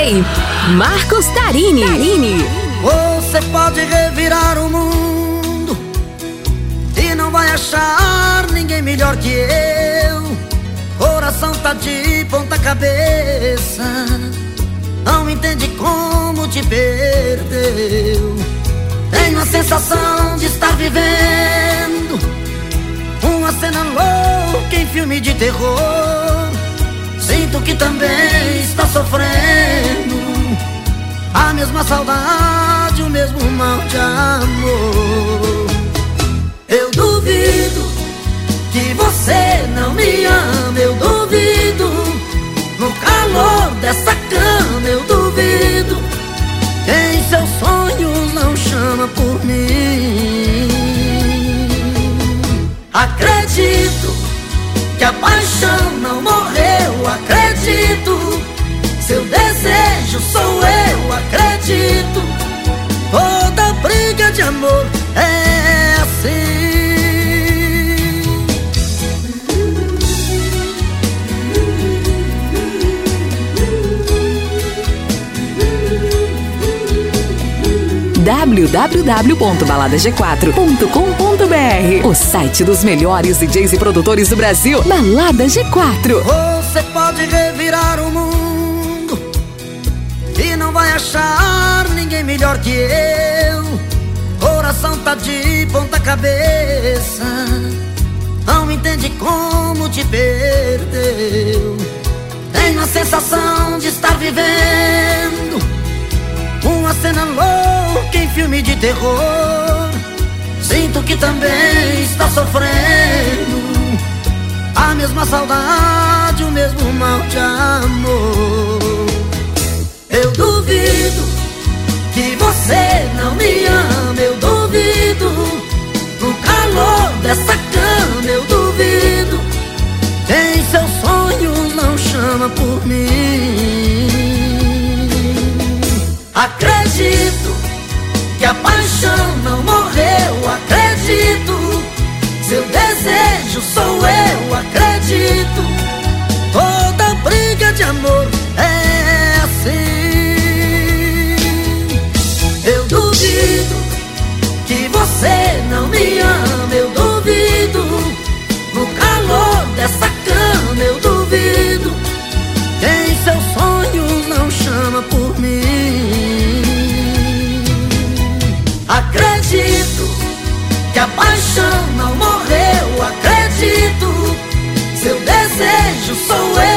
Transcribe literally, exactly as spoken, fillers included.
D J Marcos Tarini. Tarini. Você pode revirar o mundo e não vai achar ninguém melhor que eu. Coração tá de ponta cabeça, não entende como te perdeu. Tenho a sensação de estar vivendo uma cena louca em filme de terror. Sinto que também está sofrendo a mesma saudade, o mesmo mal de amor. Eu duvido que você não me ama, eu duvido. No calor dessa cama eu duvido. Quem seus sonhos não chama por mim. Acredito que a paixão não morreu, acredito. Seu desejo sou eu, acredito. Toda briga de amor é assim. w w w ponto balada g quatro ponto com ponto b r, o site dos melhores D Js e produtores do Brasil. Balada G quatro. Você pode revirar o mundo e não vai achar ninguém melhor que eu. Coração tá de ponta cabeça, não entende como te perdeu. Tenho a sensação de estar vivendo uma cena louca em filme de terror. Sinto que também está sofrendo a mesma saudade, o mesmo mal de amor. Eu duvido que você não me ama, eu duvido. No calor dessa cama eu duvido. Quem seus sonhos não chama por mim. Acredito que a paixão não morreu, acredito. Seu desejo sou eu, acredito. Toda briga de amor é assim. Eu duvido que você não me ama, eu duvido. No calor dessa cama eu duvido. Quem seus sonhos não chama por mim. Acredito que a paixão não morreu, acredito. Seu desejo sou eu.